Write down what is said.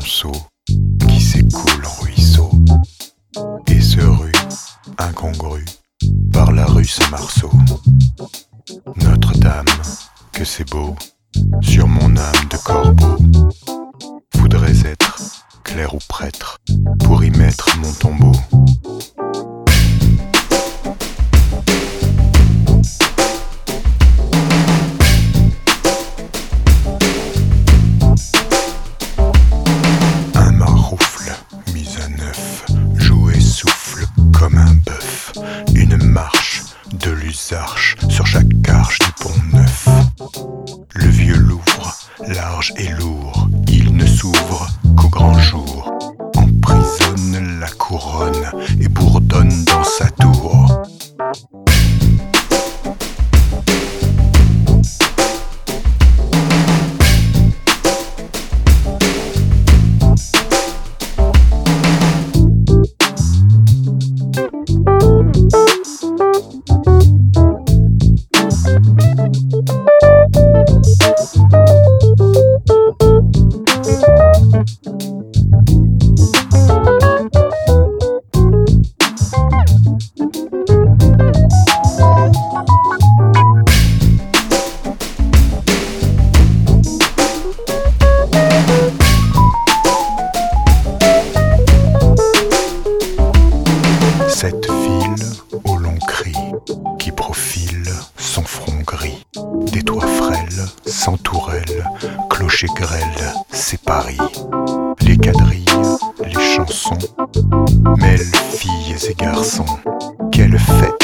monceau qui s'écoule en ruisseau et se rue incongrue par la rue Saint-Marceau. Notre-Dame, que c'est beau, sur mon âme de corbeau. Voudrais être clerc ou prêtre pour y mettre mon tombeau. Un maroufle mis à neuf joue et souffle comme un bœuf. Une marche de l'usarche sur chaque arche du pont neuf. Le vieux Louvre, large et lourd, il ne s'ouvre qu'au grand jour. Emprisonne la couronne et bourdonne dans sa tour. Cette file au long cri qui profile son front gris. Des toits frêles, sans tourelles, clocher grêle, c'est Paris. Les quadrilles, les chansons mêlent filles et garçons. Quelle fête